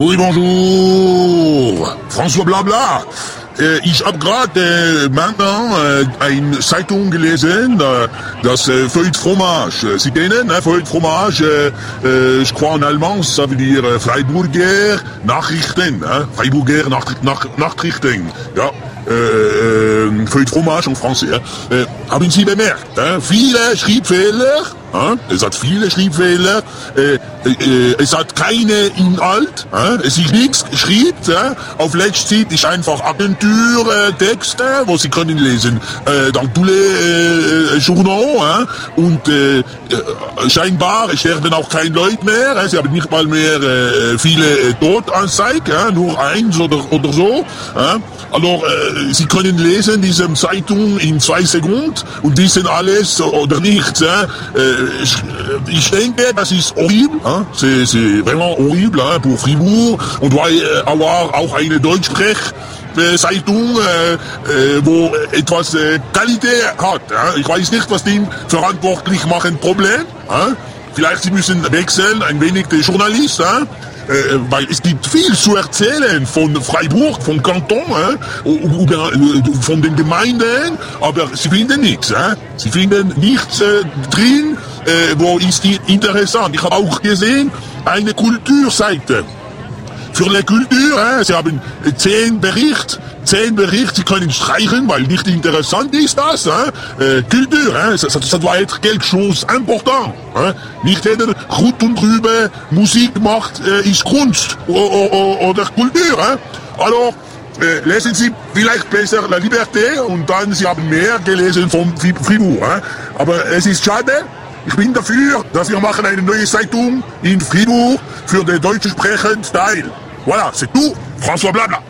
Oui, bonjour, François Blabla. Ich habe gerade maintenant eine Zeitung gelesen, das Feuille de Fromage. Sie kennen, Feuille de Fromage, je crois en allemand, ça veut dire Freiburger Nachrichten, Freiburger Nachrichten, ja. Feuille de Fromage en français. Haben Sie bemerkt, viele Schreibfehler, es hat viele Schreibfehler, es hat keine Inhalt, es ist nichts geschrieben, auf letzte ist einfach Agenturtexte, wo Sie können lesen, dans tous les journaux, und scheinbar sterben auch keine Leute mehr, Sie haben nicht mal mehr viele Todanzeigen, nur eins oder so, alors Sie können lesen diese Zeitung in 2 Sekunden und wissen alles oder nichts. Ich denke, das ist horrible, c'est vraiment horrible pour Fribourg. On doit avoir auch eine Deutschsprech-Zeitung, wo etwas Qualität hat. Ich weiß nicht, was die verantwortlich machen. Problem. Vielleicht sie müssen wechseln, ein wenig der Journalist. Weil es gibt viel zu erzählen von Freiburg, vom Kanton, oder von den Gemeinden, aber sie finden nichts. Sie finden nichts drin, wo ist die interessant. Ich habe auch gesehen, eine Kulturseite. Für die Kultur, sie haben 10 Berichte, sie können streichen, weil nicht interessant ist das. Kultur, ça doit être quelque chose important. Nicht jeder gut und drüber Musik macht, ist Kunst oder Kultur. Alors, lesen Sie vielleicht besser La Liberté und dann Sie haben mehr gelesen von Fribourg. Aber es ist schade. Ich bin dafür, dass wir machen eine neue Zeitung in Fribourg für den deutschen sprechenden Teil. Voilà, c'est tout. François Blabla.